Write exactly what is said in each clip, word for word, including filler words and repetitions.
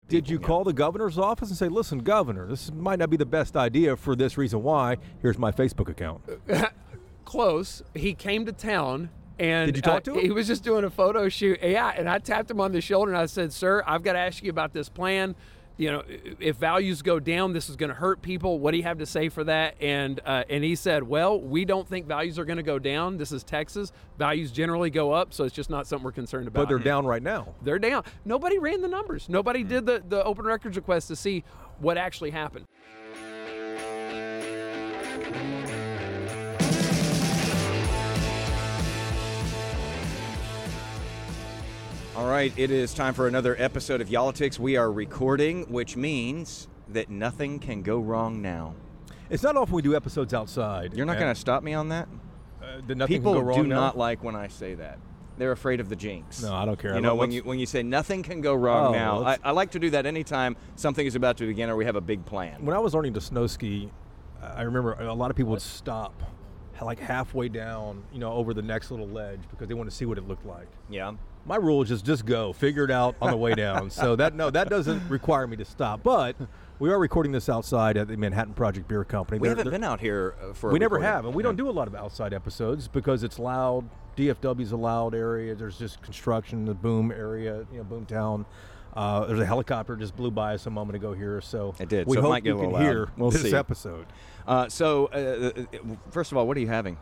Did you know. call the governor's office and say, listen, governor, this might not be the best idea for this reason why. Here's my Facebook account. Close. He came to town. And did you talk uh, to him? He was just doing a photo shoot. Yeah, and I tapped him on the shoulder and I said, sir, I've got to ask you about this plan. You know, if values go down, this is going to hurt people. What do you have to say for that? And uh, and he said, well, we don't think values are going to go down. This is Texas. Values generally go up, so it's just not something we're concerned about. But they're down right now. They're down. Nobody ran the numbers. Nobody Mm. did the, the open records request to see what actually happened. All right, it is time for another episode of Y'all-itics. We are recording, which means that nothing can go wrong now. It's not often we do episodes outside. You're not going to stop me on that? Uh, that nothing People can go wrong do now? not like when I say that. They're afraid of the jinx. No, I don't care. You know, when Let's- you when you say nothing can go wrong Oh, now, I, let's- I like to do that anytime something is about to begin or we have a big plan. When I was learning to snow ski, I remember a lot of people would stop like halfway down, you know, over the next little ledge because they want to see what it looked like. Yeah. My rule is just just go, figure it out on the way down. So that no, that doesn't require me to stop. But we are recording this outside at the Manhattan Project Beer Company. We They're- haven't they're- been out here uh, for a We never recording. have, and we Yeah. don't do a lot of outside episodes because it's loud. D F W's a loud area. There's just construction, the boom area, you know, boom town. Uh, there's a helicopter just blew by us a moment ago here, so It did, we so it hope might get you a can little loud. hear We'll this see. episode. Uh, so, uh, first of all, what are you having?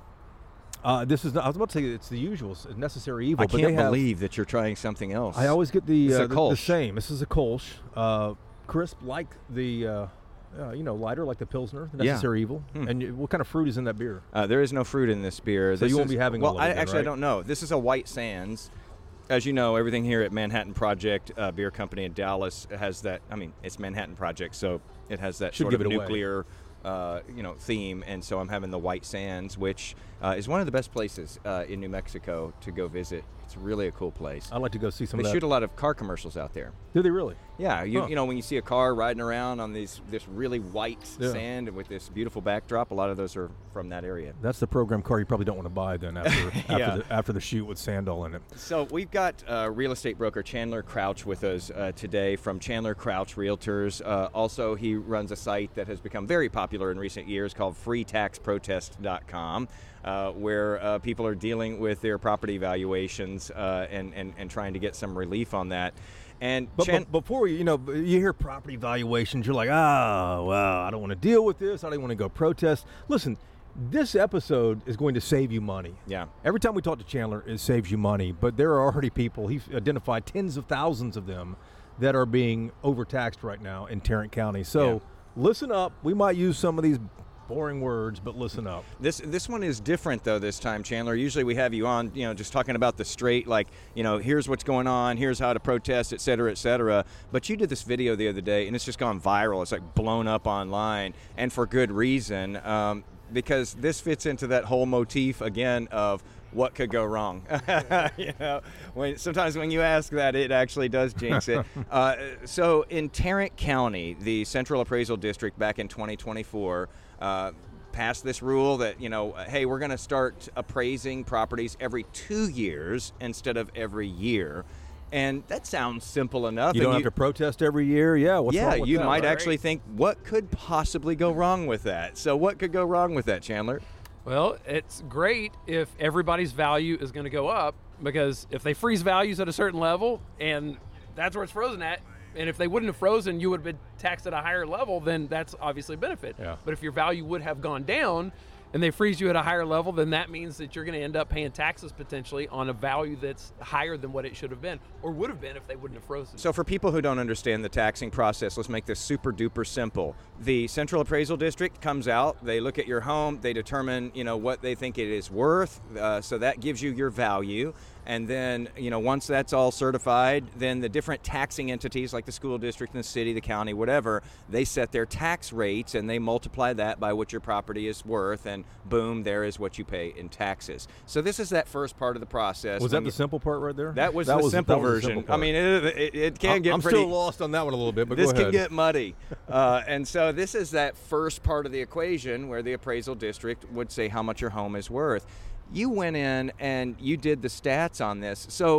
Uh, this is not, I was about to say it's the usual it's necessary evil. I but can't they have, believe that you're trying something else. I always get the It's uh, a the, Kolsch. the same. This is a Kolsch, uh, crisp like the uh, uh, you know lighter like the Pilsner, the Yeah. necessary evil. Hmm. And you, what kind of fruit is in that beer? Uh, there is no fruit in this beer. So This you won't is- be having well, all of it I then, actually right? I don't know. This is a White Sands. As you know, everything here at Manhattan Project uh, Beer Company in Dallas has that. I mean, it's Manhattan Project, so it has that Should sort give of it away. nuclear, uh, you know, theme. And so I'm having the White Sands, which uh, is one of the best places uh, in New Mexico to go visit. It's really a cool place. I'd like to go see some They of that. shoot a lot of car commercials out there. Do they really? Yeah, you Huh. you know when you see a car riding around on these this really white Yeah. sand with this beautiful backdrop, a lot of those are from that area. That's the program car you probably don't want to buy then after Yeah. after, the, after the shoot with Sandal in it. So we've got uh, real estate broker Chandler Crouch with us uh, today from Chandler Crouch Realtors. Uh, also, he runs a site that has become very popular in recent years called free tax protest dot com, uh, where uh, people are dealing with their property valuations uh, and, and, and trying to get some relief on that. And But, Chan- but before you, you know, you hear property valuations, you're like, oh, well, I don't want to deal with this. I don't want to go protest. Listen, this episode is going to save you money. yeah. Every time we talk to Chandler, it saves you money. But there are already people, he's identified tens of thousands of them that are being overtaxed right now in Tarrant County. So Yeah. listen up. We might use some of these boring words, but listen up. This this one is different though this time, Chandler. Usually we have you on, you know, just talking about the straight, like, you know, here's what's going on, here's how to protest, et cetera, et cetera. But you did this video the other day, and it's just gone viral. It's like blown up online, and for good reason, um, because this fits into that whole motif again of what could go wrong. you know, when sometimes when you ask that, it actually does jinx it. uh, so in Tarrant County, the Central Appraisal District back in twenty twenty-four. Uh, passed this rule that, you know, hey, we're going to start appraising properties every two years instead of every year. And that sounds simple enough. You and don't have to protest every year. Yeah, what's yeah, wrong with you that? might right? actually think, what could possibly go wrong with that? So what could go wrong with that, Chandler? Well, it's great if everybody's value is going to go up, because if they freeze values at a certain level and that's where it's frozen at, and if they wouldn't have frozen, you would have been taxed at a higher level, then that's obviously a benefit. Yeah. But if your value would have gone down and they freeze you at a higher level, then that means that you're going to end up paying taxes potentially on a value that's higher than what it should have been or would have been if they wouldn't have frozen. So for people who don't understand the taxing process, let's make this super duper simple. The Central Appraisal District comes out, they look at your home, they determine, you know, what they think it is worth, uh, so that gives you your value. And then, you know, once that's all certified, then the different taxing entities like the school district and the city, the county, whatever, they set their tax rates and they multiply that by what your property is worth, and boom, there is what you pay in taxes. So this is that first part of the process. Was When that the you- simple part right there? That was That the was- simple that was the version. simple I part. mean, it, it, it can I'm, get I'm pretty... still lost on that one a little bit, but This go ahead. can get muddy. Uh, and so this is that first part of the equation where the appraisal district would say how much your home is worth. You went in and you did the stats on this. So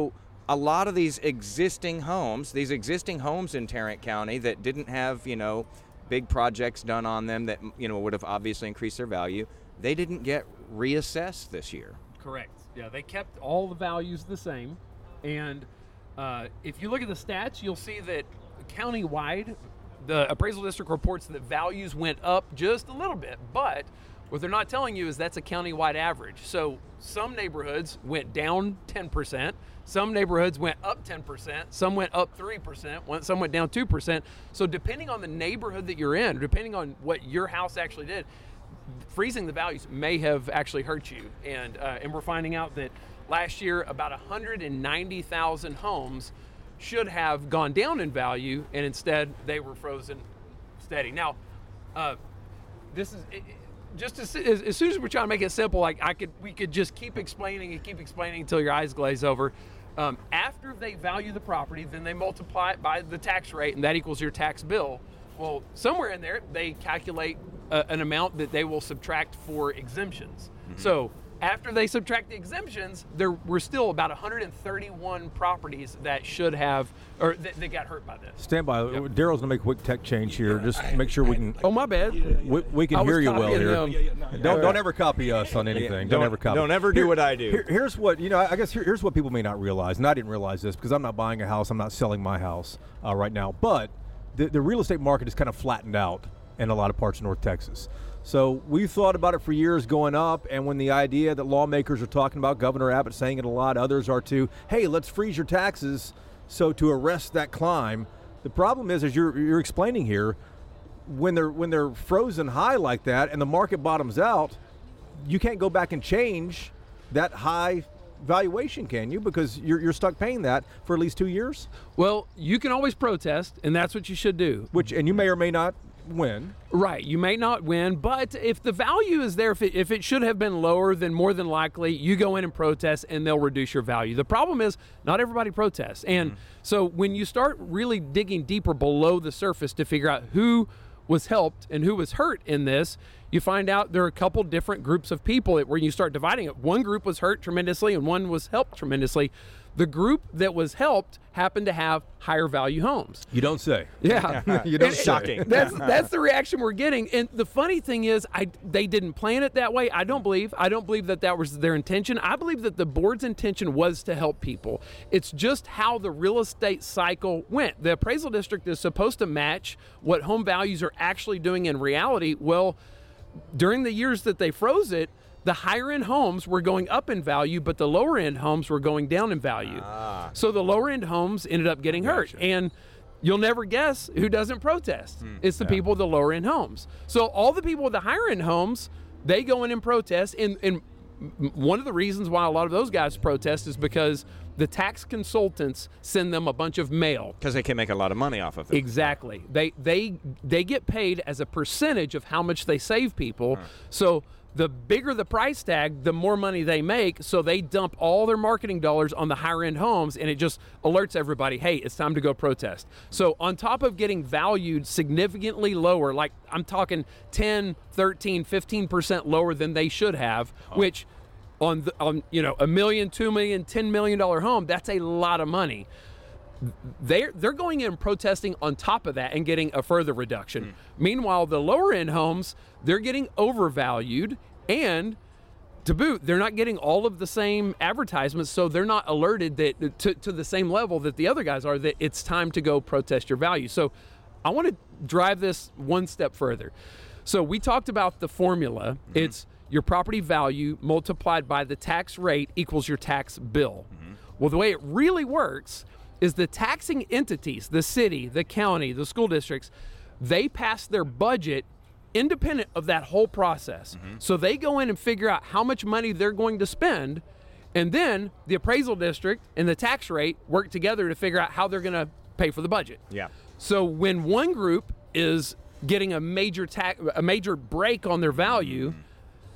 a lot of these existing homes, these existing homes in Tarrant County that didn't have, you know, big projects done on them that, you know, would have obviously increased their value, they didn't get reassessed this year. Correct. Yeah, they kept all the values the same. And uh, if you look at the stats, you'll see that countywide, the appraisal district reports that values went up just a little bit, but what they're not telling you is that's a countywide average. So some neighborhoods went down ten percent, some neighborhoods went up ten percent, some went up three percent, some went down two percent. So depending on the neighborhood that you're in, depending on what your house actually did, freezing the values may have actually hurt you. And uh, and we're finding out that last year about one hundred ninety thousand homes should have gone down in value, and instead they were frozen steady. Now, uh, this is it, just as, as, as soon as we're trying to make it simple, like I could, we could just keep explaining and keep explaining until your eyes glaze over. Um, after they value the property, then they multiply it by the tax rate, and that equals your tax bill. Well, somewhere in there, they calculate uh, an amount that they will subtract for exemptions. Mm-hmm. So after they subtract the exemptions, there were still about one hundred thirty-one properties that should have, or that, that got hurt by this. Stand by. Yep. Daryl's going to make a quick tech change here. Just make sure we can. Oh, my bad. We, we can I was hear you well copying here. them. Yeah, yeah, no, don't don't ever copy us on anything. Yeah, don't, ever copy. Don't ever do Here- what I do. Here, here's what you know. I guess here, here's what people may not realize, and I didn't realize this because I'm not buying a house. I'm not selling my house uh, right now. But the the real estate market is kind of flattened out in a lot of parts of North Texas. So we've thought about it for years going up, and when the idea that lawmakers are talking about, Governor Abbott saying it a lot, others are too, hey, let's freeze your taxes so to arrest that climb. The problem is, as you're, you're explaining here, when they're when they're frozen high like that and the market bottoms out, you can't go back and change that high valuation, can you? Because you're, you're stuck paying that for at least two years. Well, you can always protest, and that's what you should do. Which, and you may or may not win. Right. You may not win, but if the value is there, if it, if it should have been lower, then more than likely you go in and protest and they'll reduce your value. The problem is not everybody protests. And mm-hmm. so when you start really digging deeper below the surface to figure out who was helped and who was hurt in this, you find out there are a couple different groups of people where you start dividing it. One group was hurt tremendously and one was helped tremendously. The group that was helped happened to have higher value homes. You don't say. Yeah. You don't And- say. Shocking. That's that's the reaction we're getting. And the funny thing is, I they didn't plan it that way. I don't believe. I don't believe that that was their intention. I believe that the board's intention was to help people. It's just how the real estate cycle went. The appraisal district is supposed to match what home values are actually doing in reality. Well, during the years that they froze it, the higher end homes were going up in value, but the lower end homes were going down in value. Ah. So the lower end homes ended up getting hurt. Gotcha. And you'll never guess who doesn't protest. Hmm. It's the Yeah. people with the lower end homes. So all the people with the higher end homes, they go in and protest. And, and one of the reasons why a lot of those guys protest is because the tax consultants send them a bunch of mail. Because they can make a lot of money off of it. Exactly. They they they get paid as a percentage of how much they save people. Huh. So the bigger the price tag, the more money they make. So they dump all their marketing dollars on the higher end homes, and it just alerts everybody, hey, it's time to go protest. So on top of getting valued significantly lower, like I'm talking ten, thirteen, fifteen percent lower than they should have, oh. which on the, on you know a million, two million, ten million dollar home, that's a lot of money. They're, they're going in and protesting on top of that and getting a further reduction. Mm. Meanwhile, the lower end homes, they're getting overvalued, and to boot, they're not getting all of the same advertisements, so they're not alerted that to, to the same level that the other guys are, that it's time to go protest your value. So I want to drive this one step further. So we talked about the formula. Mm-hmm. It's your property value multiplied by the tax rate equals your tax bill. Mm-hmm. Well, the way it really works is the taxing entities, the city, the county, the school districts, they pass their budget independent of that whole process. Mm-hmm. So they go in and figure out how much money they're going to spend, and then the appraisal district and the tax rate work together to figure out how they're going to pay for the budget. Yeah. So when one group is getting a major tax, a major break on their value, mm-hmm.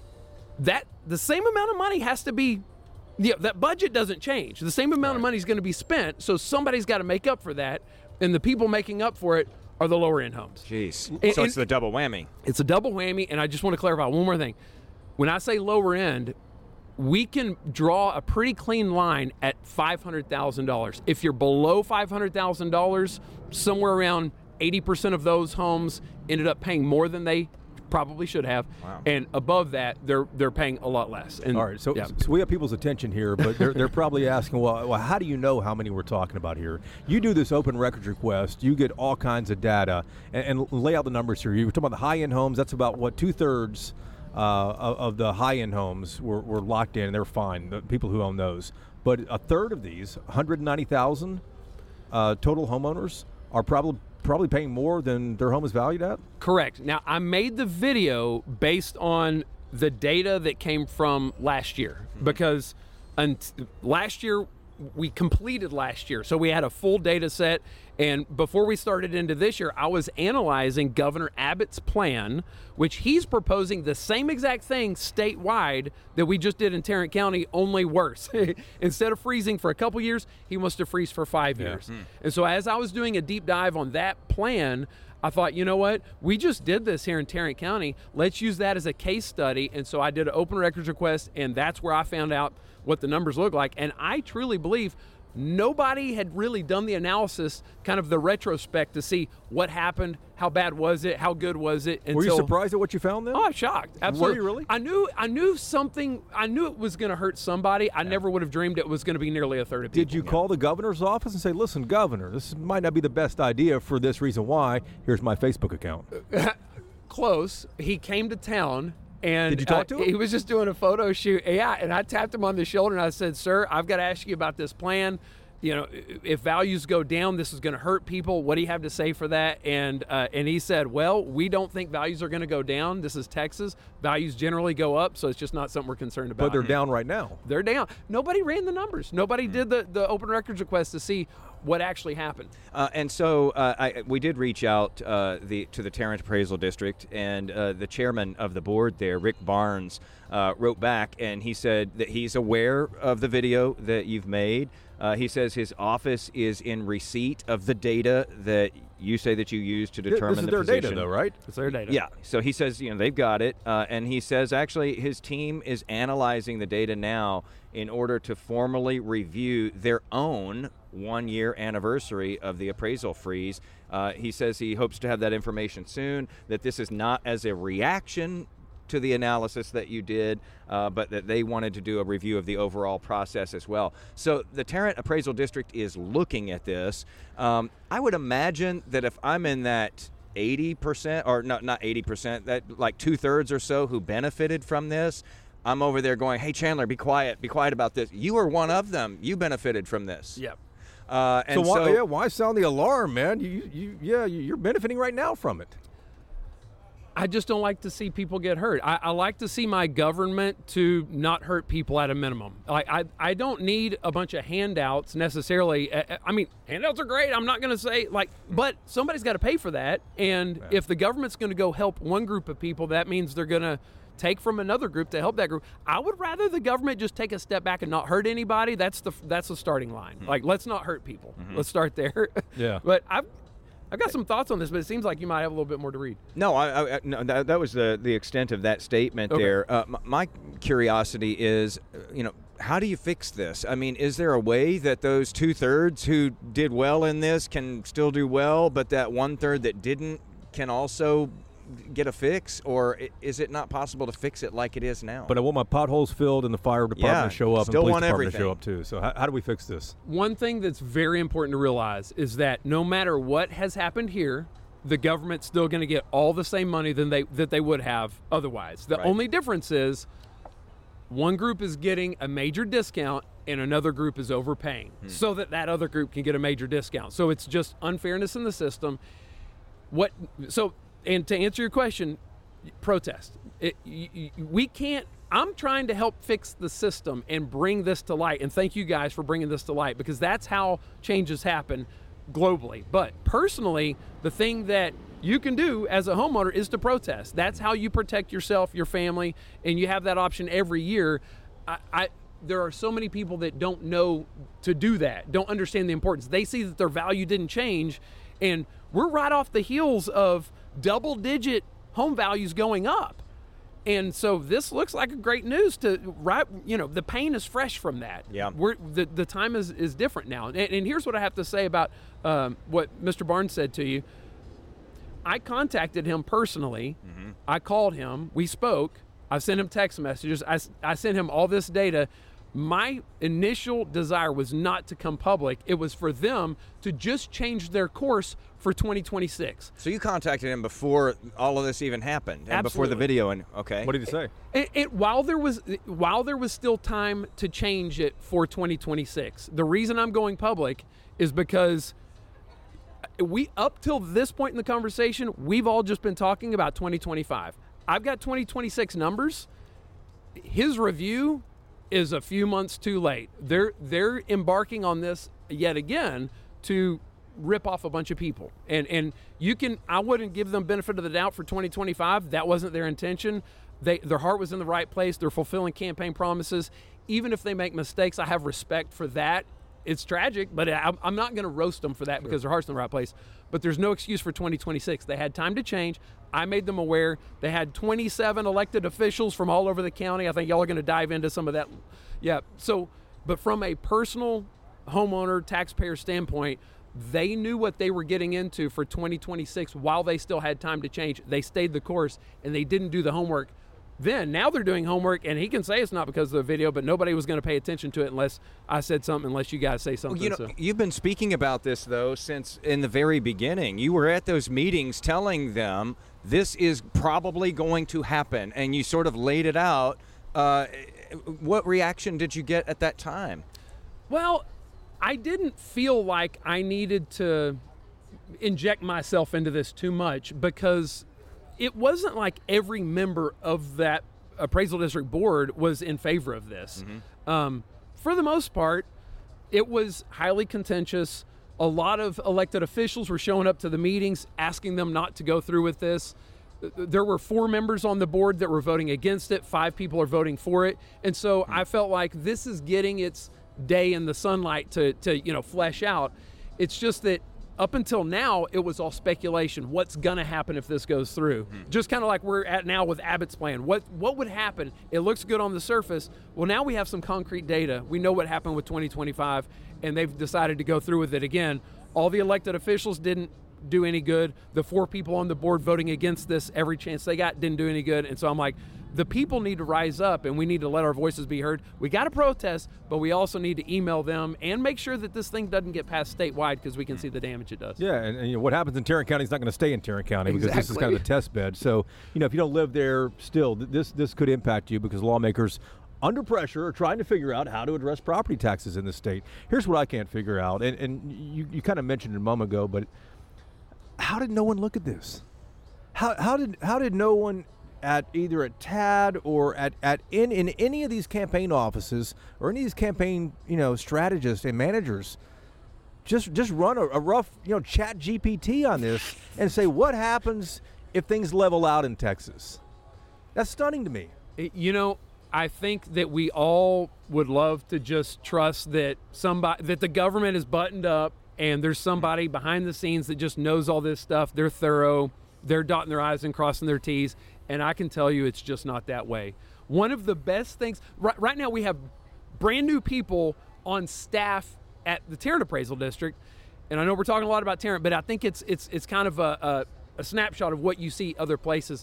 that the same amount of money has to be. Yeah, that budget doesn't change. The same amount right. of money is going to be spent, so somebody's got to make up for that, and the people making up for it are the lower end homes. Jeez. And, so and it's the double whammy. It's a double whammy, and I just want to clarify one more thing. When I say lower end, we can draw a pretty clean line at five hundred thousand dollars. If you're below five hundred thousand dollars, somewhere around eighty percent of those homes ended up paying more than they probably should have. Wow. And above that, they're they're paying a lot less. And, All right, so, yeah. so we have people's attention here, but they're, they're probably asking, well, well, how do you know how many we're talking about here? You do this open records request, you get all kinds of data, and, and lay out the numbers here. You were talking about the high-end homes. That's about, what, two-thirds uh, of, of the high-end homes were, were locked in, and they're fine, the people who own those. But a third of these, one hundred ninety thousand uh, total homeowners, are probably probably paying more than their home is valued at? Correct. Now, I made the video based on the data that came from last year, mm-hmm. because un- last year, we completed last year. So we had a full data set. And before we started into this year, I was analyzing Governor Abbott's plan, which he's proposing the same exact thing statewide that we just did in Tarrant County, only worse. Instead of freezing for a couple years, he wants to freeze for five Yeah. years. Mm. And so as I was doing a deep dive on that plan, I thought, you know what? We just did this here in Tarrant County. Let's use that as a case study. And so I did an open records request, and that's where I found out what the numbers look like. And I truly believe nobody had really done the analysis, kind of the retrospect, to see what happened, how bad was it, how good was it. Until, Were you surprised at what you found then? Oh, I'm shocked. Absolutely. Were you really? I knew I knew something, I knew it was going to hurt somebody. I never would have dreamed it was going to be nearly a third of people. Did you call the governor's office and say, listen, governor, this might not be the best idea for this reason why? Here's my Facebook account. Close. He came to town. And Did you talk uh, to him? He was just doing a photo shoot. Yeah, and I tapped him on the shoulder and I said, sir, I've got to ask you about this plan. You know, if values go down, this is going to hurt people. What do you have to say for that? And uh, and he said, well, we don't think values are going to go down. This is Texas. Values generally go up, so it's just not something we're concerned about. But they're down right now. They're down. Nobody ran the numbers. Nobody did the, the open records request to see what actually happened. Uh, and so uh, I, we did reach out uh, the, to the Tarrant Appraisal District, and uh, the chairman of the board there, Rick Barnes, uh, wrote back, and he said that he's aware of the video that you've made. Uh, he says his office is in receipt of the data that you say that you use to determine this is the their position. data, though, right? It's their data. Yeah. So he says, you know, they've got it, uh, and he says actually his team is analyzing the data now in order to formally review their own one-year anniversary of the appraisal freeze. Uh, he says he hopes to have that information soon, that this is not as a reaction to the analysis that you did, uh, but that they wanted to do a review of the overall process as well. So the Tarrant Appraisal District is looking at this. Um, I would imagine that if I'm in that eighty percent, or not, not eighty percent, that like two-thirds or so who benefited from this, I'm over there going, hey, Chandler, be quiet, be quiet about this. You are one of them. You benefited from this. Yep. Uh, and so, why, so yeah, why sound the alarm, man? You, you, yeah, you're benefiting right now from it. I just don't like to see people get hurt. I, I like to see my government to not hurt people at a minimum. Like I, I don't need a bunch of handouts necessarily. I, I mean, handouts are great. I'm not going to say like, but somebody's got to pay for that. And Yeah. if the government's going to go help one group of people, that means they're going to take from another group to help that group. I would rather the government just take a step back and not hurt anybody. That's the that's the starting line. Mm-hmm. Like, let's not hurt people. Mm-hmm. Let's start there. Yeah. But I've I've got some thoughts on this, but it seems like you might have a little bit more to read. No, I, I, no that, that was the, the extent of that statement Okay. there. Uh, my, my curiosity is, uh, you know, how do you fix this? I mean, is there a way that those two-thirds who did well in this can still do well, but that one-third that didn't can also get a fix? Or i- is it not possible to fix it like it is now? But I want my potholes filled and the fire department Yeah, to show up still and police want department to everything. show up too. So how, how do we fix this? One thing that's very important to realize is that no matter what has happened here, the government's still going to get all the same money than they that they would have otherwise. The Right. only difference is one group is getting a major discount and another group is overpaying Hmm. so that that other group can get a major discount. So it's just unfairness in the system. What so and to answer your question, protest. It, y- y- we can't. I'm trying to help fix the system and bring this to light. And thank you guys for bringing this to light, because that's how changes happen globally. But personally, the thing that you can do as a homeowner is to protest. That's how you protect yourself, your family, and you have that option every year. I, I there are so many people that don't know to do that, don't understand the importance. They see that their value didn't change, and we're right off the heels of double-digit home values going up. And so this looks like a great news to, right, you know, the pain is fresh from that. Yeah. We're, the, the time is, is different now. And, and here's what I have to say about um, what Mister Barnes said to you. I contacted him personally. Mm-hmm. I called him. We spoke. I sent him text messages. I, I sent him all this data. My initial desire was not to come public. It was for them to just change their course for twenty twenty-six. So you contacted him before all of this even happened, and Absolutely. before the video, and okay. What did he say? It, it, while there was while there was still time to change it for twenty twenty-six, the reason I'm going public is because we, up till this point in the conversation, we've all just been talking about twenty twenty-five. I've got twenty twenty-six numbers. His review is a few months too late. They're they're embarking on this yet again to rip off a bunch of people. And and you can I wouldn't give them benefit of the doubt for twenty twenty-five. That wasn't their intention. They their heart was in the right place. They're fulfilling campaign promises. Even if they make mistakes, I have respect for that. It's tragic, but I, I'm not going to roast them for that because their heart's in the right place. But there's no excuse for twenty twenty-six. They had time to change. I made them aware. They had twenty-seven elected officials from all over the county. I think y'all are going to dive into some of that. Yeah. So, but from a personal homeowner, taxpayer standpoint, they knew what they were getting into for twenty twenty-six while they still had time to change. They stayed the course, and they didn't do the homework. Then, now they're doing homework, and he can say it's not because of the video, but nobody was going to pay attention to it unless I said something, unless you guys say something. Well, you know, so. You've been speaking about this, though, since in the very beginning. You were at those meetings telling them this is probably going to happen, and you sort of laid it out. Uh, what reaction did you get at that time? Well, I didn't feel like I needed to inject myself into this too much because it wasn't like every member of that appraisal district board was in favor of this. Mm-hmm. Um, for the most part, it was highly contentious. A lot of elected officials were showing up to the meetings, asking them not to go through with this. There were four members on the board that were voting against it. Five people are voting for it. And so mm-hmm. I felt like this is getting its day in the sunlight to, to, you know, flesh out. It's just that up until now, it was all speculation. What's going to happen if this goes through? Hmm. Just kind of like we're at now with Abbott's plan. What what would happen? It looks good on the surface. Well, now we have some concrete data. We know what happened with twenty twenty-five, and they've decided to go through with it again. All the elected officials didn't do any good. The four people on the board voting against this every chance they got didn't do any good. And so I'm like, the people need to rise up, and we need to let our voices be heard. We got to protest, but we also need to email them and make sure that this thing doesn't get passed statewide because we can see the damage it does. Yeah, and, and you know, what happens in Tarrant County is not going to stay in Tarrant County because Exactly. this is kind of the test bed. So, you know, if you don't live there still, th- this this could impact you because lawmakers under pressure are trying to figure out how to address property taxes in the state. Here's what I can't figure out, and, and you, you kind of mentioned it a moment ago, but how did no one look at this? How how did how did no one at either at T A D or at, at in, in any of these campaign offices or any of these campaign, you know, strategists and managers just just run a, a rough, you know, chat G P T on this and say what happens if things level out in Texas? That's stunning to me. You know, I think that we all would love to just trust that somebody that the government is buttoned up and there's somebody behind the scenes that just knows all this stuff. They're thorough. They're dotting their I's and crossing their T's. And I can tell you it's just not that way. One of the best things, right, right now we have brand new people on staff at the Tarrant Appraisal District. And I know we're talking a lot about Tarrant, but I think it's it's it's kind of a, a, a snapshot of what you see other places.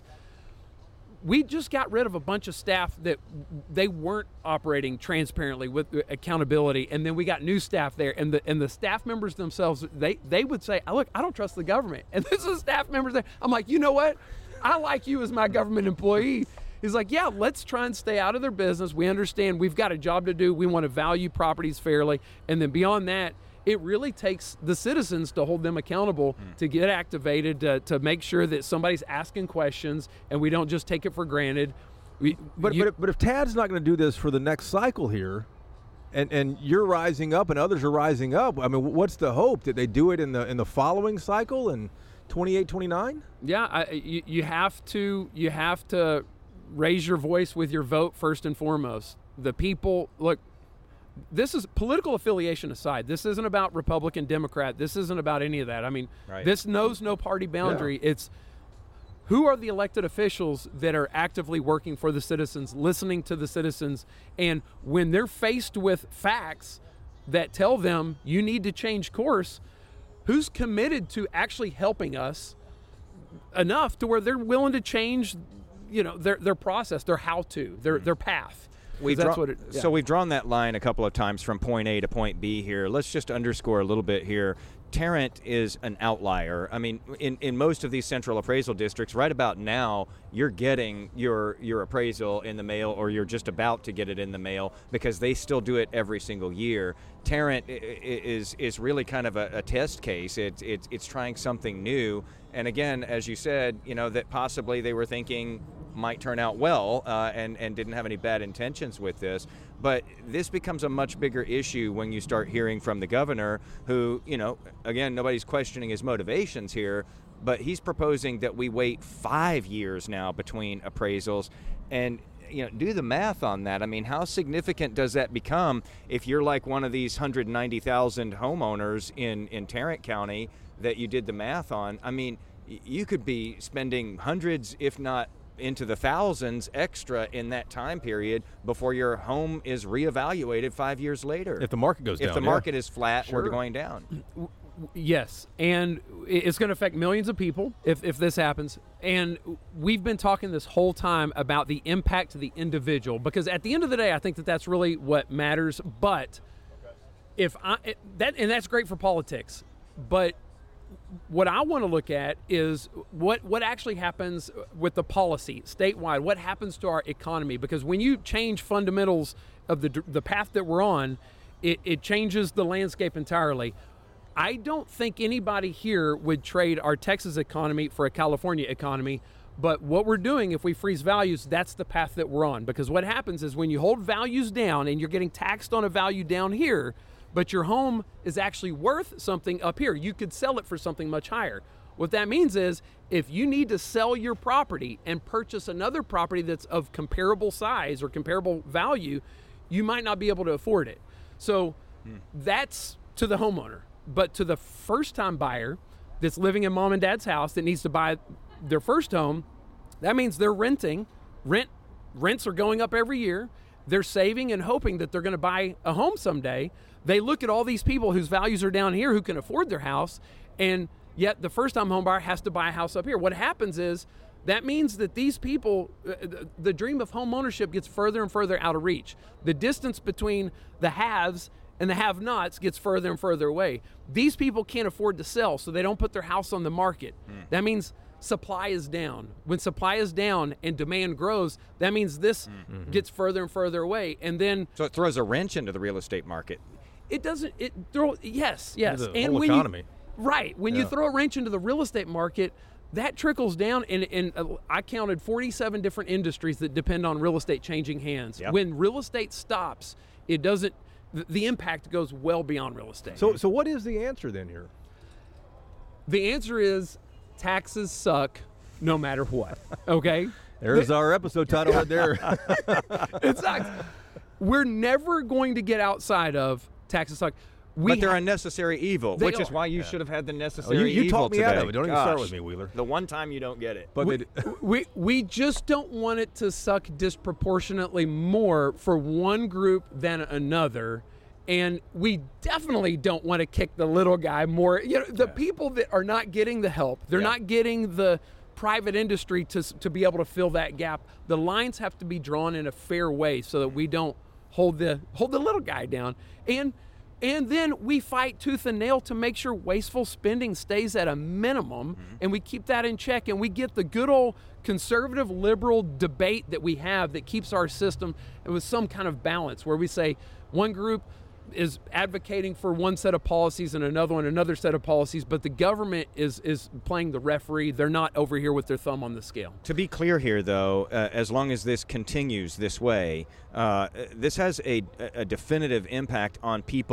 We just got rid of a bunch of staff that they weren't operating transparently with accountability, and then we got new staff there, and the and the staff members themselves, they they would say, look, I don't trust the government. And this is staff members there. I'm like, you know what? I like you as my government employee. He's like, yeah, let's try and stay out of their business. We understand we've got a job to do. We want to value properties fairly. And then beyond that, it really takes the citizens to hold them accountable, mm. to get activated, to, to make sure that somebody's asking questions and we don't just take it for granted. We, but, you, but, if, but if T A D's not going to do this for the next cycle here, and, and you're rising up and others are rising up, I mean, what's the hope? That they do it in the in the following cycle in twenty-eight, twenty-nine? Yeah, I, you, you have to you have to raise your voice with your vote first and foremost. The people, look, this is political affiliation aside. This isn't about Republican, Democrat. This isn't about any of that. I mean, right. This knows no party boundary. Yeah. It's who are the elected officials that are actively working for the citizens, listening to the citizens, and when they're faced with facts that tell them you need to change course, who's committed to actually helping us enough to where they're willing to change, you know, their their process, their how-to, their their path. We've that's draw- what it, yeah. So we've drawn that line a couple of times from point A to point B here. Let's just underscore a little bit here. Tarrant is an outlier. I mean, in, in most of these central appraisal districts, right about now, you're getting your your appraisal in the mail, or you're just about to get it in the mail, because they still do it every single year. Tarrant is is really kind of a, a test case. It's it's it's trying something new, and again, as you said, you know, that possibly they were thinking might turn out well, uh, and and didn't have any bad intentions with this. But this becomes a much bigger issue when you start hearing from the governor, who, you know, again, nobody's questioning his motivations here, but he's proposing that we wait five years now between appraisals. And, you know, do the math on that. I mean, how significant does that become if you're like one of these one hundred ninety thousand homeowners in, in Tarrant County that you did the math on? I mean, you could be spending hundreds, if not into the thousands extra in that time period before your home is reevaluated five years later. If the market goes down. If the yeah. market is flat Sure. or going down. Yes, and it's going to affect millions of people if, if this happens. And we've been talking this whole time about the impact to the individual, because at the end of the day, I think that that's really what matters. But if I that and that's great for politics, but what I want to look at is what what actually happens with the policy statewide. What happens to our economy? Because when you change fundamentals of the the path that we're on, it, it changes the landscape entirely. I don't think anybody here would trade our Texas economy for a California economy. But what we're doing, if we freeze values, that's the path that we're on. Because what happens is when you hold values down and you're getting taxed on a value down here, but your home is actually worth something up here, you could sell it for something much higher. What that means is if you need to sell your property and purchase another property that's of comparable size or comparable value, you might not be able to afford it. So hmm. that's to the homeowner. But to the first-time buyer that's living in mom and dad's house that needs to buy their first home, that means they're renting. Rent rents are going up every year. They're saving and hoping that they're going to buy a home someday. They look at all these people whose values are down here who can afford their house, and yet the first-time home buyer has to buy a house up here. What happens is that means that these people, the dream of home ownership gets further and further out of reach. The distance between the haves and the have-nots gets further and further away. These people can't afford to sell, so they don't put their house on the market. Mm. That means supply is down. When supply is down and demand grows, that means this mm-hmm. gets further and further away. And then so it throws a wrench into the real estate market. It doesn't. It throw yes, yes, the and whole when economy. You, right when yeah. you throw a wrench into the real estate market, that trickles down. And, and uh, I counted forty-seven different industries that depend on real estate changing hands. Yep. When real estate stops, it doesn't. The impact goes well beyond real estate. So, so what is the answer then here? The answer is taxes suck no matter what. Okay? There's our episode title right there. It sucks. We're never going to get outside of taxes suck. We but they're ha- a necessary evil, they which are. is why you Yeah. should have had the Oh, necessary you you evil talked me today. out of it. Don't even Gosh. start with me, Wheeler. The one time you don't get it. But we, they, we we just don't want it to suck disproportionately more for one group than another. And we definitely don't want to kick the little guy more. You know, the Yeah. people that are not getting the help, they're Yeah. not getting the private industry to to be able to fill that gap. The lines have to be drawn in a fair way so that we don't hold the hold the little guy down. And and then we fight tooth and nail to make sure wasteful spending stays at a minimum, mm-hmm. and we keep that in check, and we get the good old conservative liberal debate that we have that keeps our system with some kind of balance, where we say one group is advocating for one set of policies and another one another set of policies, but the government is is playing the referee. They're not over here with their thumb on the scale. To be clear here, though, uh, as long as this continues this way, uh, this has a, a definitive impact on people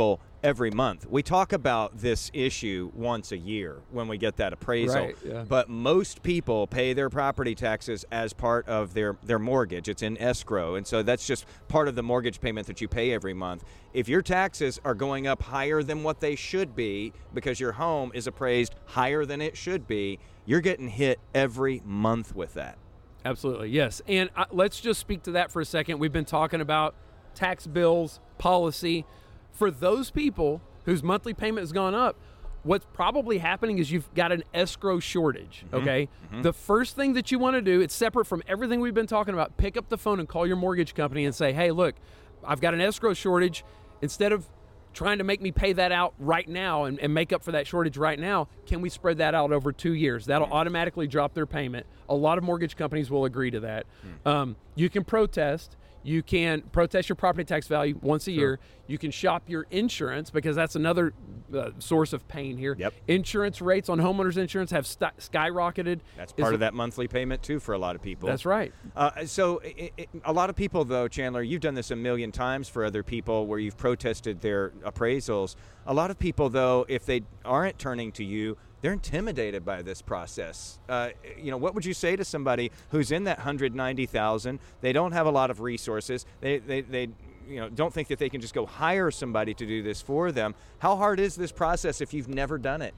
every month. We talk about this issue once a year when we get that appraisal. Right, yeah. But most people pay their property taxes as part of their, their mortgage. It's in escrow. And so that's just part of the mortgage payment that you pay every month. If your taxes are going up higher than what they should be because your home is appraised higher than it should be, you're getting hit every month with that. Absolutely, yes. And uh, let's just speak to that for a second. We've been talking about tax bills, policy. For those people whose monthly payment has gone up, what's probably happening is you've got an escrow shortage, Mm-hmm. okay? Mm-hmm. The first thing that you want to do, it's separate from everything we've been talking about, pick up the phone and call your mortgage company and say, hey, look, I've got an escrow shortage. Instead of trying to make me pay that out right now and, and make up for that shortage right now, can we spread that out over two years? That'll automatically drop their payment. A lot of mortgage companies will agree to that. Mm. Um, you can protest. You can protest your property tax value once a Sure. year. You can shop your insurance because that's another uh, source of pain here. Yep. Insurance rates on homeowners insurance have st- skyrocketed. That's part Is- of that monthly payment, too, for a lot of people. That's right. Uh, so it, it, a lot of people, though, Chandler, you've done this a million times for other people where you've protested their appraisals. A lot of people, though, if they aren't turning to you, they're intimidated by this process. Uh, you know, what would you say to somebody who's in that one hundred ninety thousand? They don't have a lot of resources. They, they, they, you know, don't think that they can just go hire somebody to do this for them. How hard is this process if you've never done it?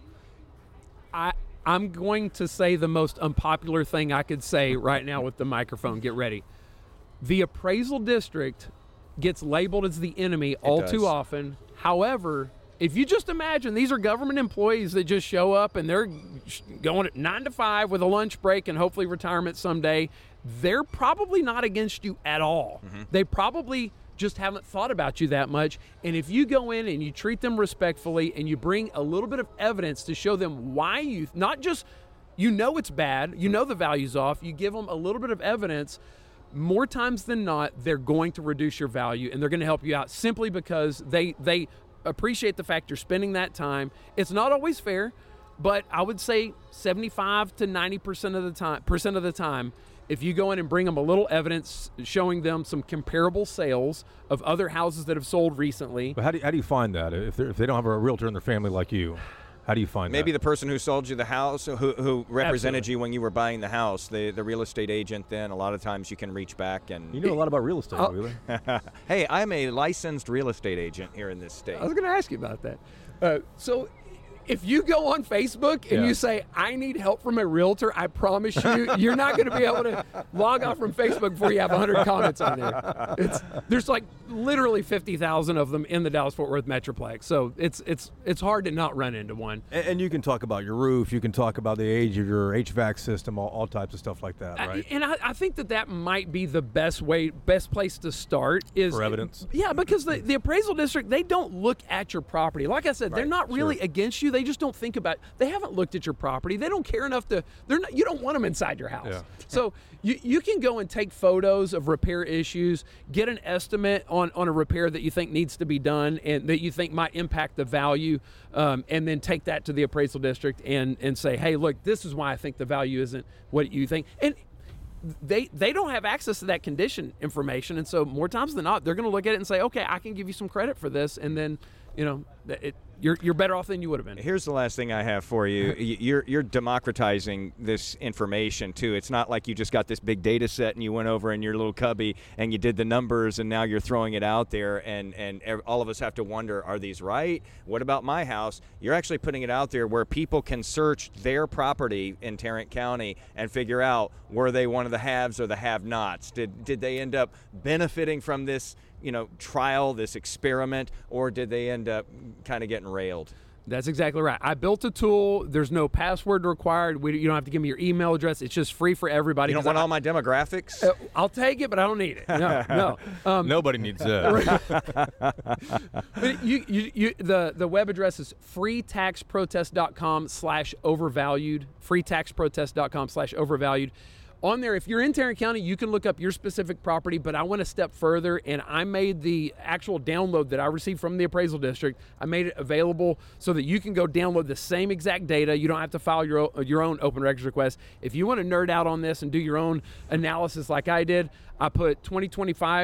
I, I'm going to say the most unpopular thing I could say right now with the microphone. Get ready. The appraisal district gets labeled as the enemy all does. too often. However, if you just imagine these are government employees that just show up and they're going at nine to five with a lunch break and hopefully retirement someday, they're probably not against you at all. Mm-hmm. They probably just haven't thought about you that much. And if you go in and you treat them respectfully and you bring a little bit of evidence to show them why you, not just, you know it's bad, you know the value's off, you give them a little bit of evidence, more times than not, they're going to reduce your value and they're going to help you out simply because they they appreciate the fact you're spending that time. It's not always fair, but I would say seventy-five to ninety percent of the time, percent of the time, if you go in and bring them a little evidence showing them some comparable sales of other houses that have sold recently. But how do you, how do you find that if, if they don't have a realtor in their family like you? How do you find Maybe that? the person who sold you the house, who, who represented Absolutely. you when you were buying the house, the, the real estate agent, then a lot of times you can reach back and... You know a lot about real estate, Oh. Wheeler. Hey, I'm a licensed real estate agent here in this state. I was going to ask you about that. Uh, so if you go on Facebook and Yeah. you say, I need help from a realtor, I promise you, you're not going to be able to log off from Facebook before you have one hundred comments on there. It's, there's like literally fifty thousand of them in the Dallas-Fort Worth Metroplex. So it's it's it's hard to not run into one. And, and you can talk about your roof. You can talk about the age of your H V A C system, all, all types of stuff like that, I- right? and I, I think that that might be the best way, best place to start is For evidence? Yeah, because the, the appraisal district, they don't look at your property. Like I said, they're Right, not really sure. against you. They just don't think about. They haven't looked at your property. They don't care enough to. They're not. You don't want them inside your house. Yeah. So you you can go and take photos of repair issues, get an estimate on on a repair that you think needs to be done and that you think might impact the value, um, and then take that to the appraisal district and and say, hey, look, this is why I think the value isn't what you think. And they they don't have access to that condition information, and so more times than not, they're going to look at it and say, okay, I can give you some credit for this, and then you know it, you're you're better off than you would have been. Here's the last thing I have for you. Y- You're you're democratizing this information too. It's not like you just got this big data set and you went over in your little cubby and you did the numbers and now you're throwing it out there and and ev- all of us have to wonder, are these right? What about my house? You're actually putting it out there where people can search their property in Tarrant County and figure out, were they one of the haves or the have-nots? Did did they end up benefiting from this, you know, trial, this experiment, or did they end up kind of getting railed? That's exactly right. I built a tool. There's no password required. We, you don't have to give me your email address. It's just free for everybody. You don't 'cause want I- all my demographics? uh, I'll take it, but I don't need it. No, no. Um, Nobody needs that. But you, you, you, the, the web address is freetaxprotest.com slash overvalued, freetaxprotest.com slash overvalued. On there, if you're in Tarrant County, you can look up your specific property, but I went a step further, and I made the actual download that I received from the appraisal district, I made it available so that you can go download the same exact data. You don't have to file your, o- your own open records request. If you want to nerd out on this and do your own analysis like I did, I put twenty twenty-five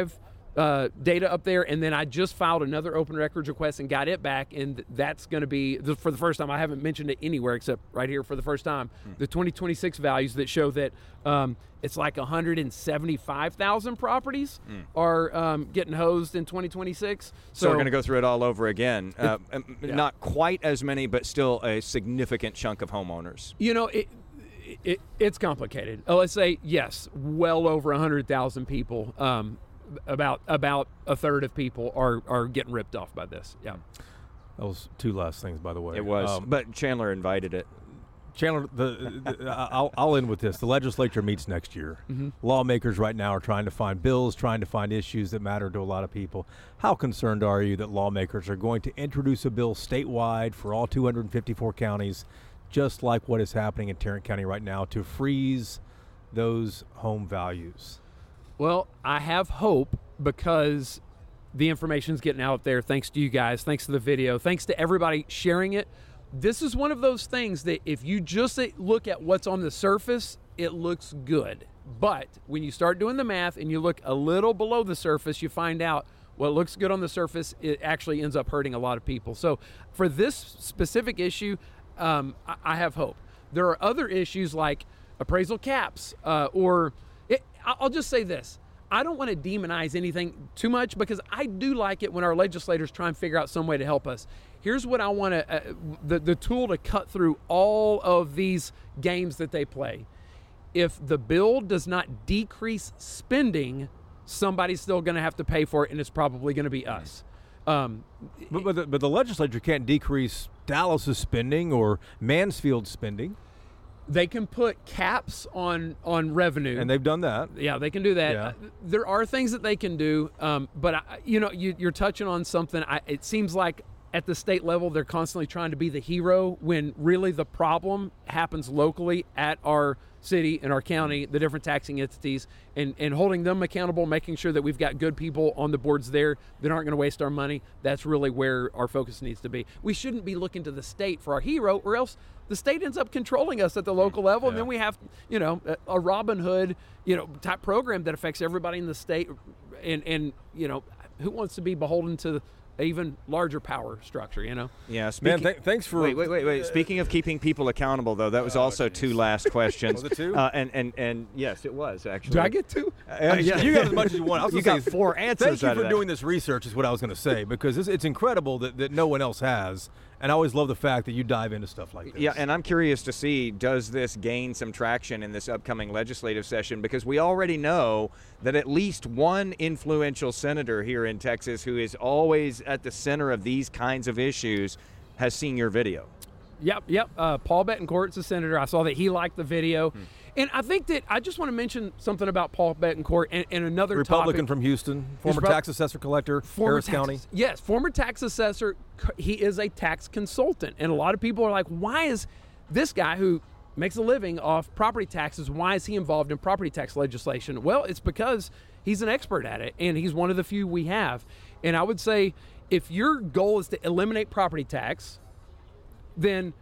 uh, data up there, and then I just filed another open records request and got it back, and that's going to be, the, for the first time, I haven't mentioned it anywhere except right here for the first time, hmm. the twenty twenty-six values that show that um, it's like one hundred seventy-five thousand properties mm. are um, getting hosed in twenty twenty-six. So, so we're going to go through it all over again. It, uh, yeah. Not quite as many, but still a significant chunk of homeowners. You know, it, it it's complicated. Uh, let's say, yes, well over one hundred thousand people, um, about about a third of people are, are getting ripped off by this. Yeah. That was two last things, by the way. It was, um, but Chandler invited it. Chandler, the, the, I'll, I'll end with this. The legislature meets next year. Mm-hmm. Lawmakers right now are trying to find bills, trying to find issues that matter to a lot of people. How concerned are you that lawmakers are going to introduce a bill statewide for all two hundred fifty-four counties, just like what is happening in Tarrant County right now, to freeze those home values? Well, I have hope because the information's getting out there thanks to you guys, thanks to the video, thanks to everybody sharing it. This is one of those things that if you just look at what's on the surface, it looks good. But when you start doing the math and you look a little below the surface, you find out what looks good on the surface, it actually ends up hurting a lot of people. So for this specific issue, um, I, I have hope. There are other issues like appraisal caps uh, or it, I'll just say this. I don't want to demonize anything too much because I do like it when our legislators try and figure out some way to help us. Here's what I want to, uh, the, the tool to cut through all of these games that they play. If the bill does not decrease spending, somebody's still going to have to pay for it, and it's probably going to be us. Um, but, but, the, but the legislature can't decrease Dallas's spending or Mansfield's spending. They can put caps on, on revenue. And they've done that. Yeah, they can do that. Yeah. Uh, there are things that they can do, um, but, I, you know, you, you're touching on something. I, it seems like at the state level, they're constantly trying to be the hero when really the problem happens locally at our city and our county, the different taxing entities, and, and holding them accountable, making sure that we've got good people on the boards there that aren't going to waste our money. That's really where our focus needs to be. We shouldn't be looking to the state for our hero, or else the state ends up controlling us at the local level, yeah. and then we have, you know, a, a Robin Hood, you know, type program that affects everybody in the state, and, and you know, who wants to be beholden to even larger power structure, you know? Yeah. Speaking, Man, th- thanks for... Wait, wait, wait, wait. Speaking of keeping people accountable, though, that was oh, also geez. two last questions. Was it two? Uh, and, and, and yes, it was, actually. Do I get two? Uh, yeah. You got as much as you want. I was you got say, four answers Thank you out for of that. doing this research is what I was going to say, because it's, it's incredible that, that no one else has. And I always love the fact that you dive into stuff like this. Yeah, and I'm curious to see, does this gain some traction in this upcoming legislative session? Because we already know that at least one influential senator here in Texas who is always at the center of these kinds of issues has seen your video. Yep, yep. Uh, Paul Bettencourt's a senator. I saw that he liked the video. Hmm. And I think that I just want to mention something about Paul Bettencourt and, and another Republican topic. from Houston, former tax assessor collector, Harris tax, County. Yes, former tax assessor. He is a tax consultant. And a lot of people are like, why is this guy who makes a living off property taxes, why is he involved in property tax legislation? Well, it's because he's an expert at it, and he's one of the few we have. And I would say if your goal is to eliminate property tax, then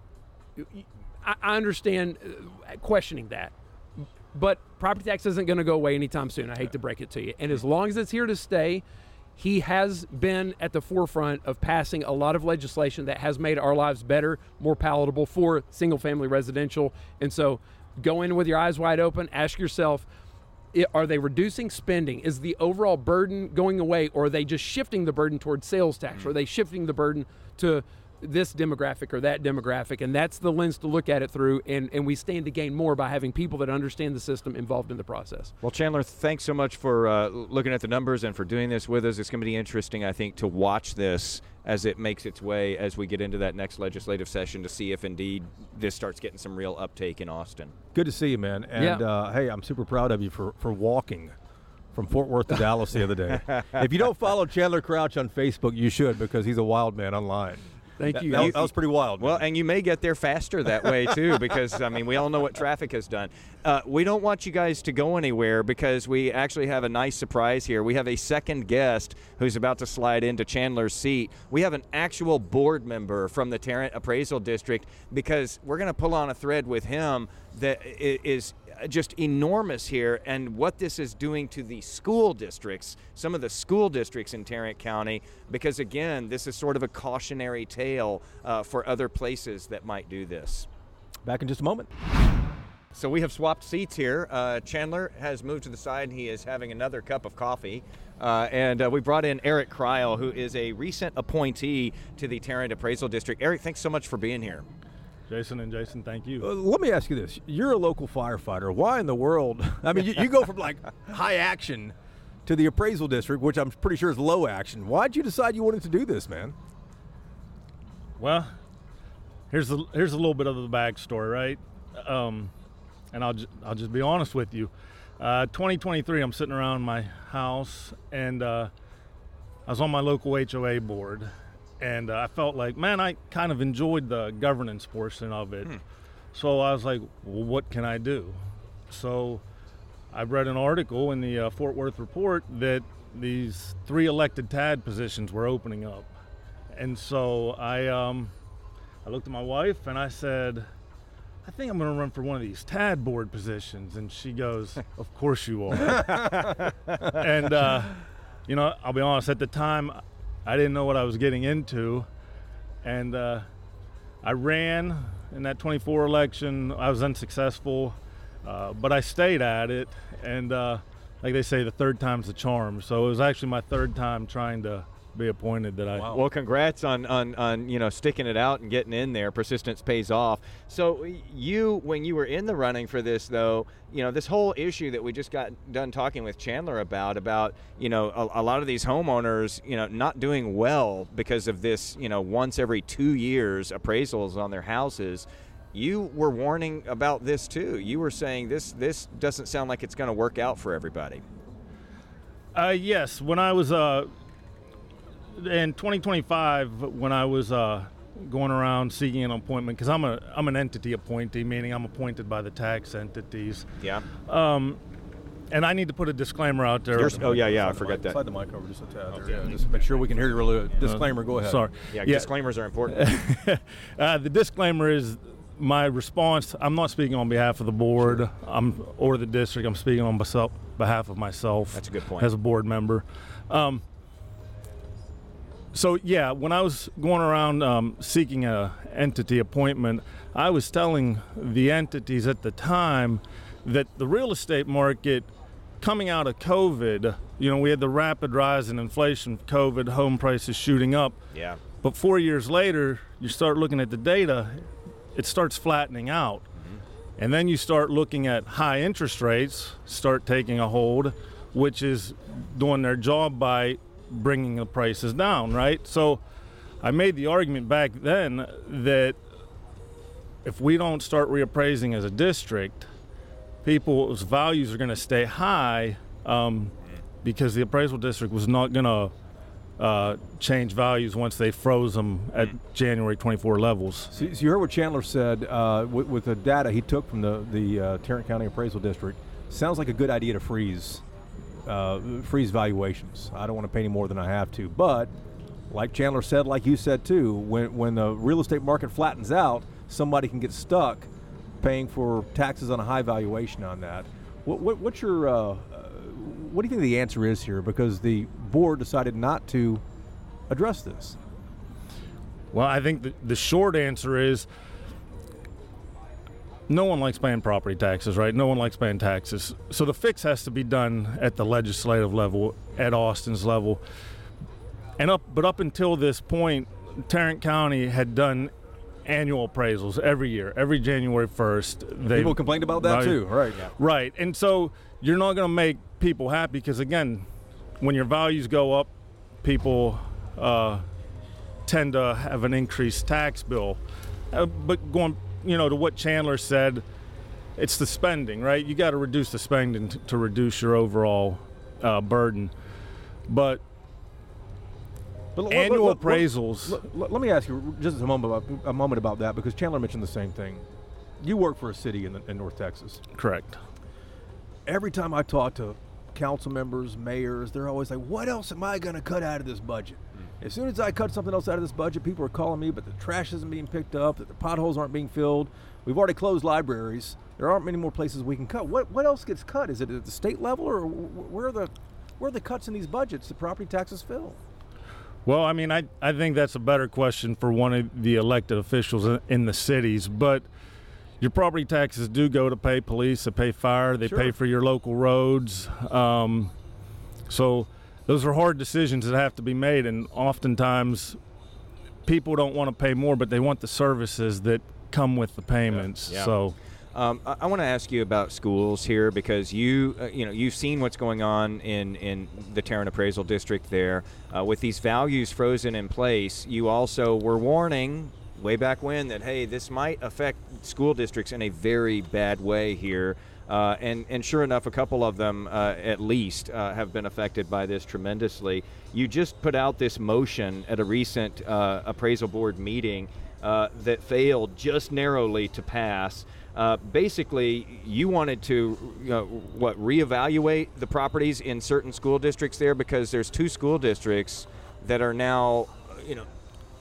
I understand questioning that, but property tax isn't going to go away anytime soon. I hate to break it to you. And as long as it's here to stay, he has been at the forefront of passing a lot of legislation that has made our lives better, more palatable for single-family residential. And so go in with your eyes wide open. Ask yourself, are they reducing spending? Is the overall burden going away, or are they just shifting the burden towards sales tax? Or are they shifting the burden to this demographic or that demographic? And that's the lens to look at it through, and, and we stand to gain more by having people that understand the system involved in the process. Well, Chandler, thanks so much for uh, looking at the numbers and for doing this with us. It's going to be interesting, I think, to watch this as it makes its way as we get into that next legislative session to see if indeed this starts getting some real uptake in Austin. Good to see you, man. And yeah. uh, hey, I'm super proud of you for, for walking from Fort Worth to Dallas the other day. If you don't follow Chandler Crouch on Facebook, you should, because he's a wild man online. Thank That, you. that, You- that was pretty wild. Well, and you may get there faster that way too, because I mean, we all know what traffic has done. Uh, we don't want you guys to go anywhere because we actually have a nice surprise here. We have a second guest who's about to slide into Chandler's seat. We have an actual board member from the Tarrant Appraisal District, because we're going to pull on a thread with him that i- is just enormous here, and what this is doing to the school districts, some of the school districts in Tarrant County, because again, this is sort of a cautionary tale uh, for other places that might do this. Back in just a moment. So we have swapped seats here. Uh, Chandler has moved to the side. He is having another cup of coffee. Uh, and uh, we brought in Eric Kreil, who is a recent appointee to the Tarrant Appraisal District. Eric, thanks so much for being here. Jason and Jason, thank you. Uh, let me ask you this. You're a local firefighter. Why in the world? I mean, you, you go from like high action to the appraisal district, which I'm pretty sure is low action. Why'd you decide you wanted to do this, man? Well, here's the here's a little bit of the backstory, right? Um, and I'll ju- I'll just be honest with you. Uh, twenty twenty-three, I'm sitting around my house, and uh, I was on my local H O A board, and uh, I felt like, man, I kind of enjoyed the governance portion of it. Hmm. So I was like, well, what can I do? So I read an article in the uh, Fort Worth Report that these three elected T A D positions were opening up. And so I um, I looked at my wife and I said, I think I'm going to run for one of these T A D board positions. And she goes, of course you are. And, uh, you know, I'll be honest, at the time, I didn't know what I was getting into. And uh, I ran in that twenty-four election. I was unsuccessful, uh, but I stayed at it. And uh, like they say, the third time's the charm. So it was actually my third time trying to be appointed that I. Wow. Well, congrats on, on, on, you know, sticking it out and getting in there. Persistence pays off. So you, when you were in the running for this, though, you know, this whole issue that we just got done talking with Chandler about, about, you know, a, a lot of these homeowners, you know, not doing well because of this, you know, once every two years appraisals on their houses. You were warning about this too. You were saying this, this doesn't sound like it's going to work out for everybody. Uh, yes, when I was, uh, in twenty twenty-five, when I was uh, going around seeking an appointment, because I'm a I'm an entity appointee, meaning I'm appointed by the tax entities. Yeah. Um, and I need to put a disclaimer out there. Yours, oh yeah, yeah, I Slide the forgot mic- that. Slide the mic over just a tad. Okay. There, yeah, just make sure we can hear your little disclaimer. Go ahead. Sorry. Yeah, Yeah. disclaimers are important. uh, the disclaimer is my response. I'm not speaking on behalf of the board, Sure. I'm or the district. I'm speaking on myself, behalf of myself. That's a good point. As a board member. Um, So yeah, when I was going around um, seeking a entity appointment, I was telling the entities at the time that the real estate market coming out of COVID, you know, we had the rapid rise in inflation, COVID, home prices shooting up. Yeah. But four years later, you start looking at the data, it starts flattening out. Mm-hmm. And then you start looking at high interest rates start taking a hold, which is doing their job by bringing the prices down, right? So I made the argument back then that if we don't start reappraising as a district, people's values are going to stay high um, because the appraisal district was not going to uh, change values once they froze them at January twenty-four levels. So, so you heard what Chandler said uh, with, with the data he took from the, the uh, Tarrant County Appraisal District. Sounds like a good idea to freeze Uh, freeze valuations. I don't want to pay any more than I have to, but like Chandler said, like you said too, when when the real estate market flattens out, somebody can get stuck paying for taxes on a high valuation on that. What, what what's your uh, uh, what do you think the answer is here? Because the board decided not to address this. Well, I think the, the short answer is no one likes paying property taxes, right? No one likes paying taxes. So the fix has to be done at the legislative level, at Austin's level. And up, but up until this point, Tarrant County had done annual appraisals every year, every January first. They, People complained about that right, too, right? Yeah. Right. And so you're not going to make people happy because, again, when your values go up, people uh, tend to have an increased tax bill. Uh, but going you know, to what Chandler said, it's the spending, right? You got to reduce the spending to, to reduce your overall uh, burden. But But l- Annual let- let- let- appraisals. Let, let- let me ask you just a moment about, a moment about that, because Chandler mentioned the same thing. You work for a city in, the, in North Texas. Correct. Every time I talk to council members, mayors, they're always like, what else am I going to cut out of this budget? Mm. As soon as I cut something else out of this budget, people are calling me, but the trash isn't being picked up, that the potholes aren't being filled. We've already closed libraries. There aren't many more places we can cut. What what else gets cut? Is it at the state level, or wh- where are the where are the cuts in these budgets that property taxes fill? Well, I mean, I, I think that's a better question for one of the elected officials in, in the cities, but your property taxes do go to pay police, they pay fire, they Sure. pay for your local roads. Um, so those are hard decisions that have to be made, and oftentimes people don't want to pay more, but they want the services that come with the payments. Yeah. So Um, I, I want to ask you about schools here, because you, uh, you know, you've seen what's going on in, in the Tarrant Appraisal District there. Uh, with these values frozen in place, you also were warning way back when that, hey, this might affect school districts in a very bad way here. Uh, and, and sure enough, a couple of them uh, at least uh, have been affected by this tremendously. You just put out this motion at a recent uh, appraisal board meeting uh, that failed just narrowly to pass. Uh, basically, you wanted to, you know, what, reevaluate the properties in certain school districts there, because there's two school districts that are now, you know,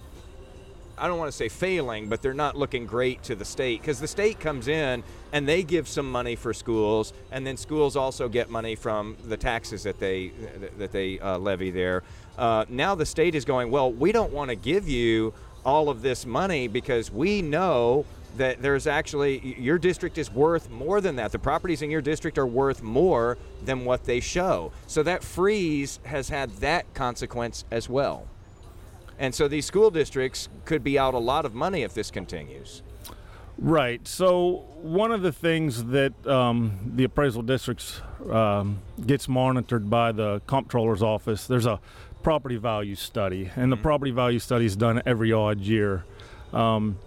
I don't want to say failing, but they're not looking great to the state, because the state comes in and they give some money for schools, and then schools also get money from the taxes that they that they uh, levy there. Uh, now the state is going, well, we don't want to give you all of this money because we know that there's actually, your district is worth more than that. The properties in your district are worth more than what they show. So that freeze has had that consequence as well. And so these school districts could be out a lot of money if this continues. Right. So one of the things that um, the appraisal districts um, gets monitored by the comptroller's office, there's a property value study, and the property value study is done every odd year. Um,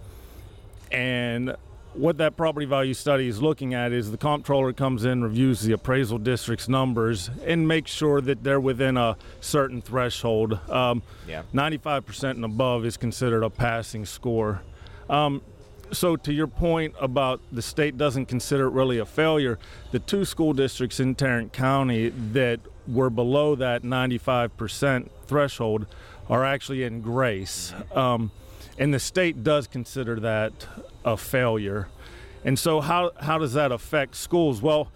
and what that property value study is looking at is the comptroller comes in, reviews the appraisal district's numbers, and makes sure that they're within a certain threshold. Um, Yeah. ninety-five percent and above is considered a passing score. Um, so to your point about the state doesn't consider it really a failure, the two school districts in Tarrant County that were below that ninety-five percent threshold are actually in grace. Um, and the state does consider that a failure. And so how, how does that affect schools? Well,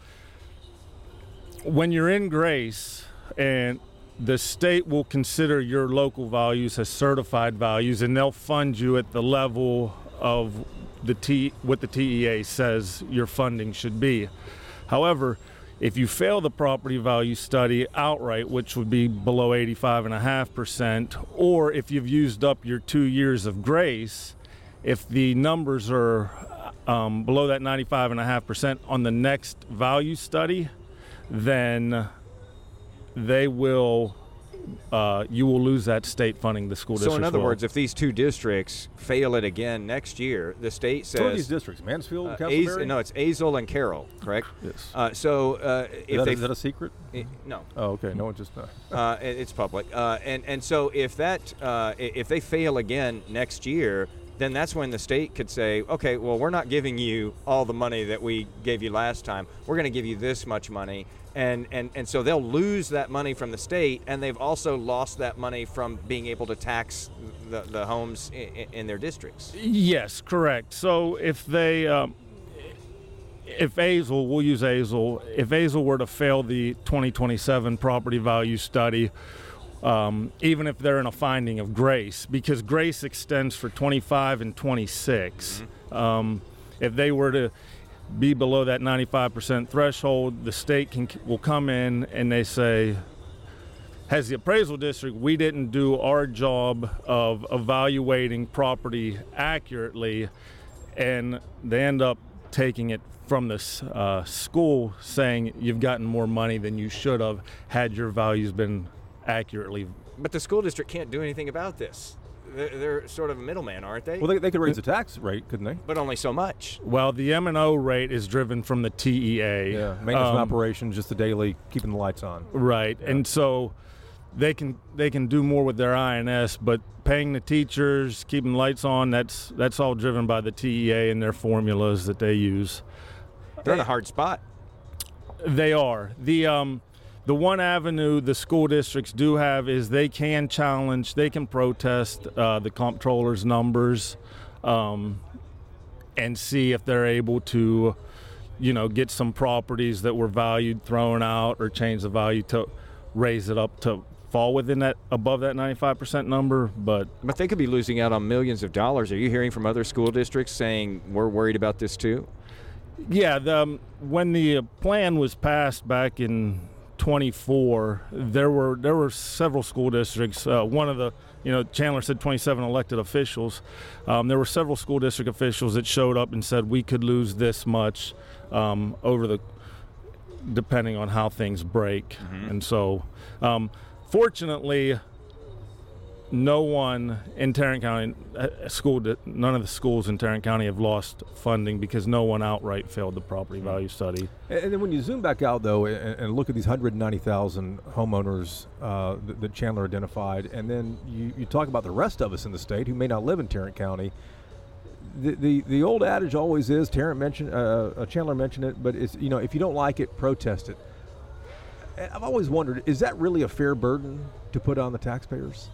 when you're in grace, and the state will consider your local values as certified values, and they'll fund you at the level of the T, what the T E A says your funding should be. However, if you fail the property value study outright, which would be below eighty-five point five percent, or if you've used up your two years of grace, if the numbers are um, below that ninety-five point five percent on the next value study, then they will, uh, you will lose that state funding the school district. So in other will. words, if these two districts fail it again next year, the state says... Two of these districts, Mansfield, uh, Castleberry? Az- no, it's Azle and Carroll, correct? Yes. Uh, so uh, Is if that, they... is that a secret? eh, no. Oh, okay. No, it just... Uh, Uh, it- it's public. Uh, and, and so if that uh, i- if they fail again next year, then that's when the state could say, okay, well, we're not giving you all the money that we gave you last time. We're going to give you this much money. And, and, and so they'll lose that money from the state, and they've also lost that money from being able to tax the, the homes in, in their districts. Yes, correct. So if they, um, if Azle, we'll use Azle, if Azle were to fail the twenty twenty-seven property value study, um, even if they're in a finding of grace, because grace extends for twenty-five and twenty-six, mm-hmm. um, if they were to be below that ninety-five percent threshold, the state can will come in and they say, as the appraisal district, we didn't do our job of evaluating property accurately, and they end up taking it from the uh, school saying you've gotten more money than you should have had your values been accurately. But the school district can't do anything about this. They're, they're sort of a middleman, aren't they? well, they, they could raise the tax rate, couldn't they? But only so much. Well, the M and O rate is driven from the T E A. Yeah. Maintenance Um, and operations, just the daily keeping the lights on. Right. Yeah. And so they can they can do more with their I N S, but paying the teachers, keeping lights on, that's that's all driven by the T E A and their formulas that they use. They're in a hard spot. They are. The um, the one avenue the school districts do have is they can challenge, they can protest uh, the comptroller's numbers um, and see if they're able to, you know, get some properties that were valued thrown out or change the value to raise it up to fall within that, above that ninety-five percent number. But But they could be losing out on millions of dollars. Are you hearing from other school districts saying we're worried about this too? yeah, the, um, when the plan was passed back in twenty-four, there were there were several school districts. Uh, one of the, you know, Chandler said twenty-seven elected officials. Um, there were several school district officials that showed up and said we could lose this much um, over the, depending on how things break. Mm-hmm. And so, um, fortunately, no one in Tarrant County, uh, school, none of the schools in Tarrant County have lost funding because no one outright failed the property value study. And, and then when you zoom back out, though, and, and look at these one hundred ninety thousand homeowners uh, that, that Chandler identified, and then you, you talk about the rest of us in the state who may not live in Tarrant County, the the, the old adage always is, Tarrant mentioned, uh, uh, Chandler mentioned it, but it's, you know, if you don't like it, protest it. And I've always wondered, is that really a fair burden to put on the taxpayers?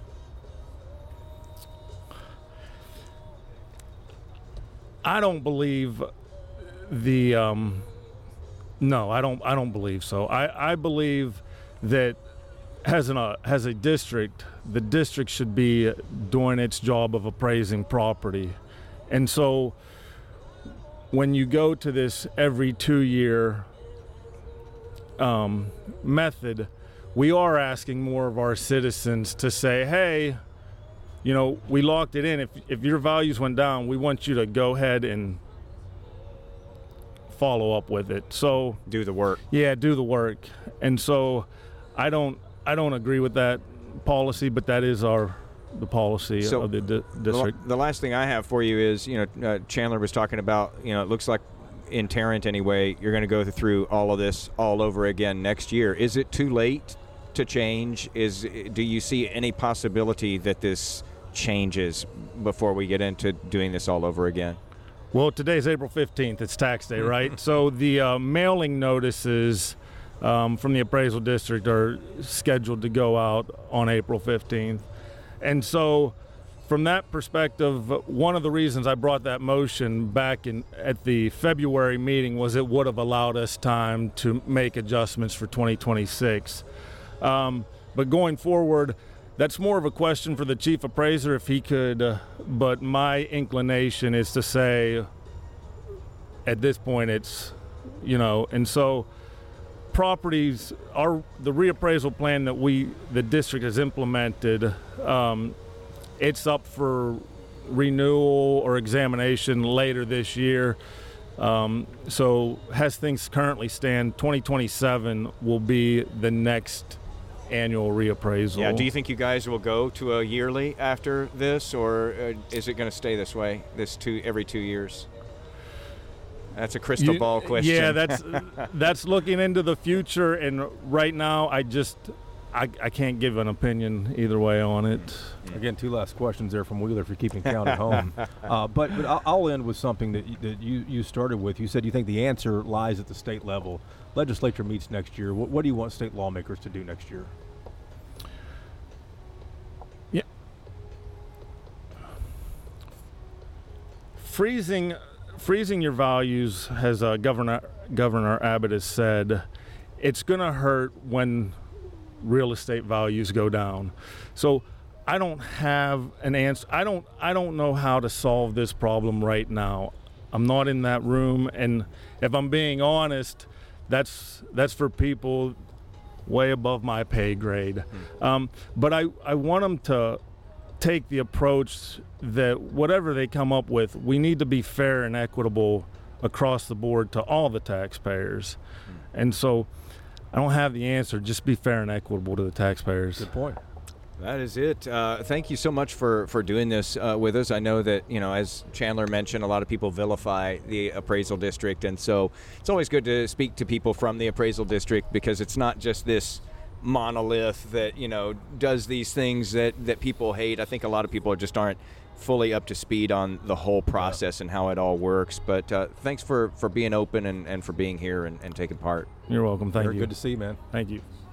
I don't believe the um, no, I don't. I don't believe so. I, I believe that as an uh, as a district, the district should be doing its job of appraising property, and so when you go to this every two year um, method, we are asking more of our citizens to say, hey, you know, we locked it in. If if your values went down, we want you to go ahead and follow up with it. So do the work. Yeah, do the work. And so I don't I don't agree with that policy, but that is our the policy so of the di- district. The, the last thing I have for you is, you know, uh, Chandler was talking about, you know, it looks like in Tarrant anyway, you're going to go through all of this all over again next year. Is it too late to change? Is do you see any possibility that this changes before we get into doing this all over again? Well, today's April fifteenth. It's tax day, right? So the uh, mailing notices um, from the appraisal district are scheduled to go out on April fifteenth. And so from that perspective, one of the reasons I brought that motion back in at the February meeting was it would have allowed us time to make adjustments for twenty twenty-six. Um, but going forward, that's more of a question for the chief appraiser if he could, uh, but my inclination is to say at this point it's, you know, and so properties are, the reappraisal plan that we, the district has implemented, um, it's up for renewal or examination later this year. Um, so as things currently stand, twenty twenty-seven will be the next annual reappraisal. Yeah. Do you think you guys will go to a yearly after this, or uh, is it going to stay this way, this two every two years? That's a crystal you, ball question. Yeah, that's that's looking into the future, and right now I just I, I can't give an opinion either way on it. Again, two last questions there from Wheeler if you're keeping count at home. Uh, but but I'll, I'll end with something that you, that you you started with. You said you think the answer lies at the state level. Legislature meets next year. What, what do you want state lawmakers to do next year? Yeah. Freezing, freezing your values, as uh, Governor Governor Abbott has said, it's going to hurt when real estate values go down. So I don't have an answer. I don't. I don't know how to solve this problem right now. I'm not in that room, and if I'm being honest, that's that's for people way above my pay grade. Mm. Um, but I, I want them to take the approach that whatever they come up with, we need to be fair and equitable across the board to all the taxpayers. Mm. And so I don't have the answer. Just be fair and equitable to the taxpayers. Good point. That is it. Uh, thank you so much for, for doing this uh, with us. I know that, you know, as Chandler mentioned, a lot of people vilify the appraisal district, and so it's always good to speak to people from the appraisal district because it's not just this monolith that, you know, does these things that, that people hate. I think a lot of people just aren't fully up to speed on the whole process and how it all works. But uh, thanks for, for being open and, and for being here and, and taking part. You're welcome. Thank Very you. good to see you, man. Thank you.